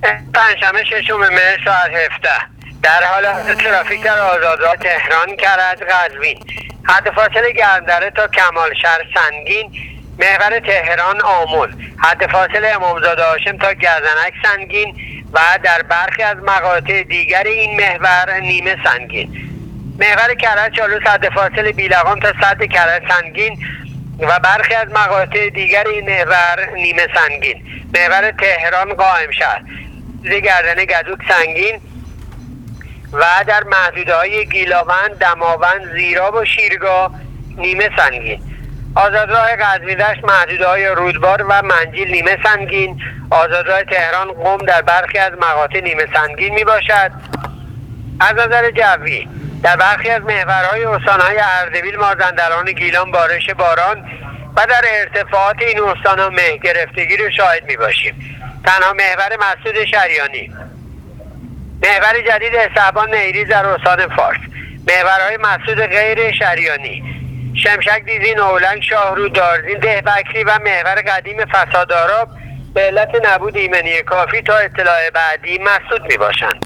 پنجشنبه 6 مهر ساعت 17 در حال ترافیک در آزادراه تهران کرج قزوین، حد فاصله گرمدره تا کمالشهر سنگین، محور تهران آمل، حد فاصله امامزاده هاشم تا گزنک سنگین و در برخی از مقاطع دیگر این محور نیمه سنگین. محور کرج چالوس حد فاصله بیلقان تا سد کرج سنگین و برخی از مقاطع دیگر این محور نیمه سنگین. محور تهران قائمشهر گردنه گدوک سنگین و در محدوده‌های گیلاوند، دماوند، زیراب و شیرگاه نیمه سنگین. آزادراه قزوین دشت محدوده‌های رودبار و منجیل نیمه سنگین. آزادراه تهران قم در برخی از مقاطع نیمه سنگین می باشد. از نظر جوی در برخی از محورهای استان‌های اردبیل، مازندران، گیلان بارش باران و در ارتفاعات این استان‌ها مه گرفتگی رو شاهد می باشیم. تنها محور مسعود شریانی، محور جدید استعبان نیریز در استان فارس، محورهای مسعود غیر شریانی، شمشک دیزین، اولنگ، شاهرو، دارزین، دهبکری و محور قدیم فسادآراب به علت نبود ایمنی کافی تا اطلاع بعدی مسدود می باشند.